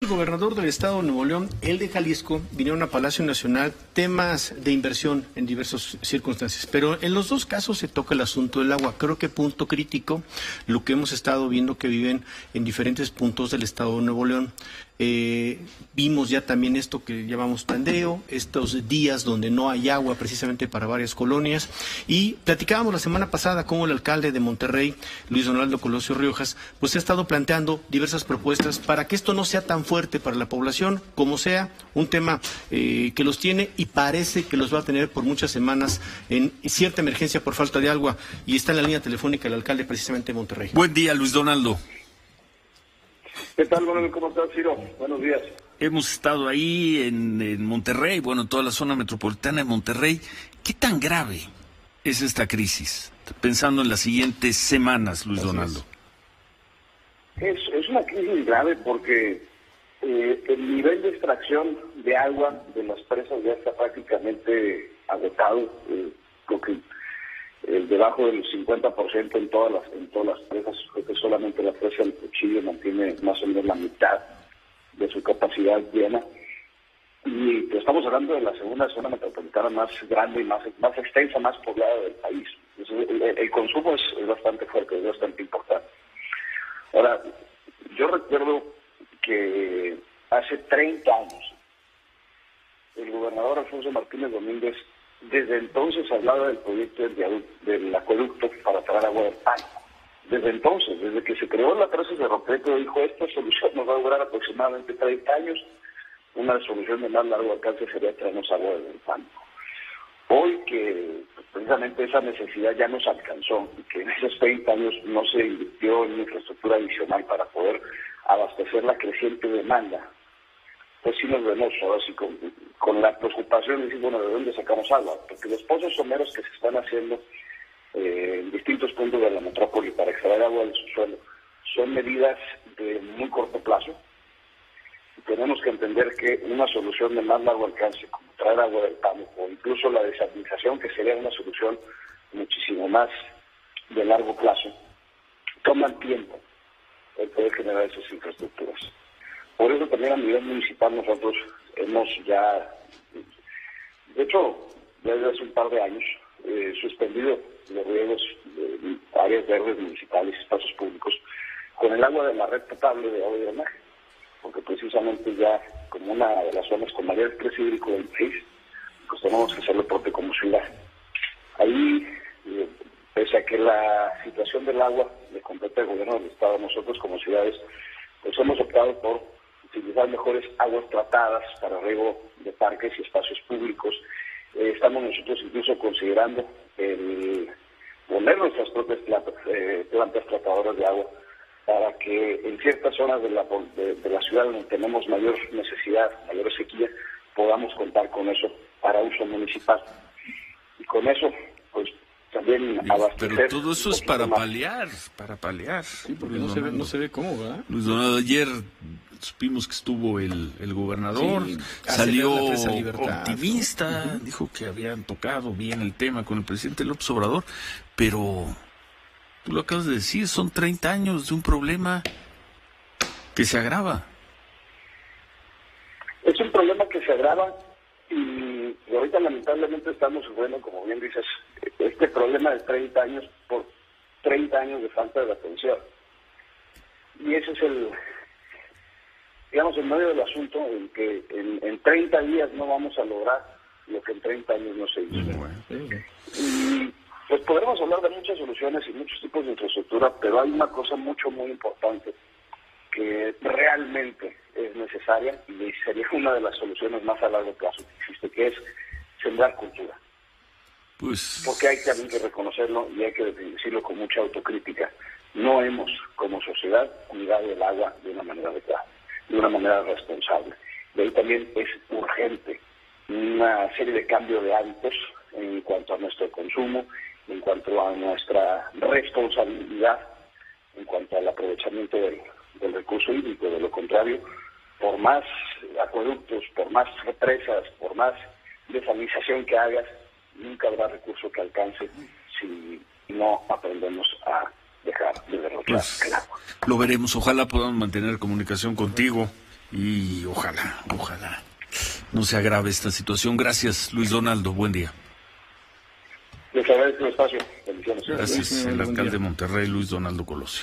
El gobernador del estado de Nuevo León, el de Jalisco, vinieron a Palacio Nacional temas de inversión en diversas circunstancias, pero en los dos casos se toca el asunto del agua. Creo que punto crítico, lo que hemos estado viendo que viven en diferentes puntos del estado de Nuevo León. Vimos ya también esto que llamamos tandeo, estos días donde no hay agua precisamente para varias colonias, y platicábamos la semana pasada cómo el alcalde de Monterrey, Luis Donaldo Colosio Riojas, pues ha estado planteando diversas propuestas para que esto no sea tan fuerte para la población, como sea un tema que los tiene y parece que los va a tener por muchas semanas en cierta emergencia por falta de agua, y está en la línea telefónica el alcalde precisamente de Monterrey. Buen día, Luis Donaldo. ¿Qué tal, Manuel? ¿Cómo estás, Ciro? Buenos días. Hemos estado ahí en Monterrey, bueno, en toda la zona metropolitana de Monterrey. ¿Qué tan grave es esta crisis? Pensando en las siguientes semanas, Luis Donaldo. Es una crisis grave porque el nivel de extracción de agua de las presas ya está prácticamente agotado. Creo que debajo del 50% en todas las presas. Creo que solamente la presa del Cuchillo mantiene más o menos la mitad de su capacidad llena. Y estamos hablando de la segunda zona metropolitana más grande y más extensa, más poblada del país. El consumo es bastante fuerte, es bastante importante. Ahora, yo recuerdo que hace 30 años el gobernador Alfonso Martínez Domínguez desde entonces hablaba del proyecto del acueducto para traer agua del Pánuco. Desde entonces, desde que se creó la presa de Roqueto, dijo, esta solución nos va a durar aproximadamente 30 años, una solución de más largo alcance sería traernos agua del Pánuco. Hoy que precisamente esa necesidad ya nos alcanzó, y que en esos 30 años no se invirtió en infraestructura adicional para poder abastecer la creciente demanda, pues sí nos vemos ahora sí con la preocupación de decir, bueno, ¿de dónde sacamos agua? Porque los pozos someros que se están haciendo en distintos puntos de la metrópoli para extraer agua del subsuelo son medidas de muy corto plazo. Y tenemos que entender que una solución de más largo alcance, como traer agua del Pánuco, o incluso la desalinización, que sería una solución muchísimo más de largo plazo, toman tiempo el poder generar esas infraestructuras. Por eso también a nivel municipal nosotros hemos ya, de hecho, desde hace un par de años, suspendido los riegos de áreas verdes municipales y espacios públicos con el agua de la red potable de agua y drenaje, porque precisamente ya como una de las zonas con mayor estrés hídrico del país, pues tenemos que hacer lo propio como ciudad. Ahí, pese a que la situación del agua le compete al gobierno del Estado, nosotros como ciudades, pues hemos optado por utilizar mejores aguas tratadas para riego de parques y espacios públicos. Estamos nosotros incluso considerando el poner nuestras propias plantas tratadoras de agua para que en ciertas zonas de la ciudad donde tenemos mayor necesidad, mayor sequía, podamos contar con eso para uso municipal. Y con eso, pues también abastecer. Pero todo eso es para paliar. Sí, porque no se ve cómo, ¿verdad? Luis Donaldo, ayer supimos que estuvo el gobernador, sí, salió Libertad, optimista, ¿no? Dijo que habían tocado bien el tema con el presidente López Obrador, pero tú lo acabas de decir, son 30 años de un problema que se agrava. Es un problema que se agrava y ahorita lamentablemente estamos sufriendo, como bien dices, este problema de 30 años por 30 años de falta de atención. Y ese es el medio del asunto, en que en 30 días no vamos a lograr lo que en 30 años no se hizo. Y pues podremos hablar de muchas soluciones y muchos tipos de infraestructura, pero hay una cosa muy importante que realmente es necesaria y sería una de las soluciones más a largo plazo que existe, que es sembrar cultura. Pues Porque hay también que reconocerlo y hay que decirlo con mucha autocrítica. No hemos, como sociedad, cuidado el agua de una manera adecuada, de una manera responsable. De ahí también es urgente una serie de cambios de hábitos en cuanto a nuestro consumo, en cuanto a nuestra responsabilidad, en cuanto al aprovechamiento del recurso hídrico. De lo contrario, por más acueductos, por más represas, por más desalinización que hagas, nunca habrá recurso que alcance si no aprendemos a dejar de derrochar el agua. Lo veremos, ojalá podamos mantener comunicación contigo Y ojalá no se agrave esta situación. Gracias, Luis Donaldo. Buen día. Les agradezco el espacio. Bendiciones. Gracias, el alcalde de Monterrey, Luis Donaldo Colosio.